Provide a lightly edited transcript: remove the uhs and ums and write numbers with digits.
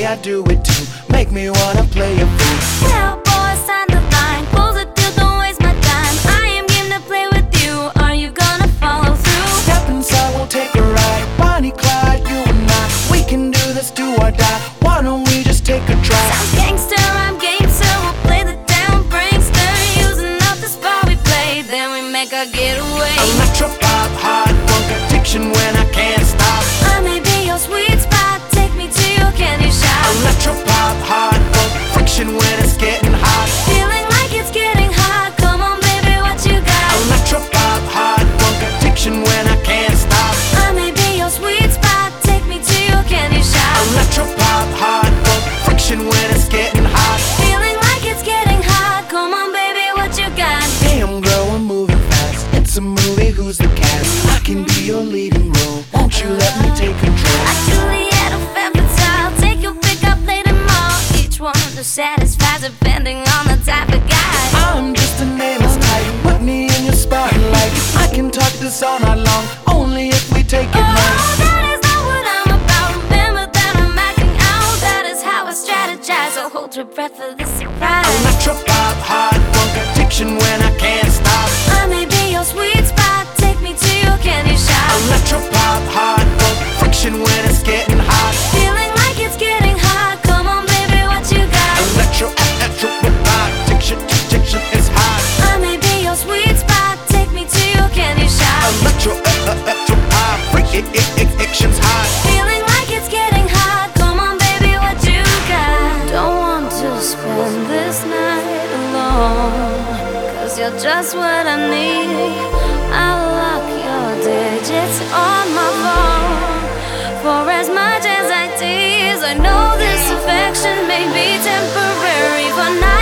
I do it too. Make me wanna play a fool. Yeah, boy, sign the line. Close the deal, don't waste my time. I am game to play with you. Are you gonna follow through? Step inside, we'll take a ride. Bonnie, Clyde, you and I, we can do this, do or die. Why don't we just take a drive? Sounds gangster, I'm gangster. We'll play the down prankster. Using up the spot we play, then we make our getaway. Electro pop, hard funk addiction when I can't stop. I may be your sweet spot. Take me to your candy shop. Electro pop, hard funk friction when it's getting hot. Feeling like it's getting hot. Come on, baby, what you got? Electro pop, hard funk addiction when I can't stop. I may be your sweet spot. Take me to your candy shop. Electro pop, hard funk friction when it's getting hot. Feeling like it's getting hot. Come on, baby, what you got? Damn girl, we're moving fast. It's a movie, who's the cast? I can be your leading role. Won't you let me take control? Like Juliet or Femme Fatale. Take your pick up, play them all. Each one to satisfy depending on the type of guy. I'm just a nameless type. Put me in your spotlight. I can talk this all night long, only if we take it Oh, right. that is not what I'm about. Remember that I'm acting out. That is how I strategize. So hold your breath for the surprise. Electro pop, hard funk addiction when I can't stop. I may be your sweet spot. Take me to your candy shop. Electro pop, hard funk friction when it's getting hot. Feeling like it's getting hot. Come on, baby, what you got? Electro pop addiction, addiction is hot. I may be your sweet spot. Take me to your candy shop. Electro pop friction's hot. Feeling like it's getting hot. Come on, baby, what you got? Don't want to spend this night alone, 'cause you're just what I need. I'll lock your digits on my phone. For as much as I tease, I know this affection may be temporary for now.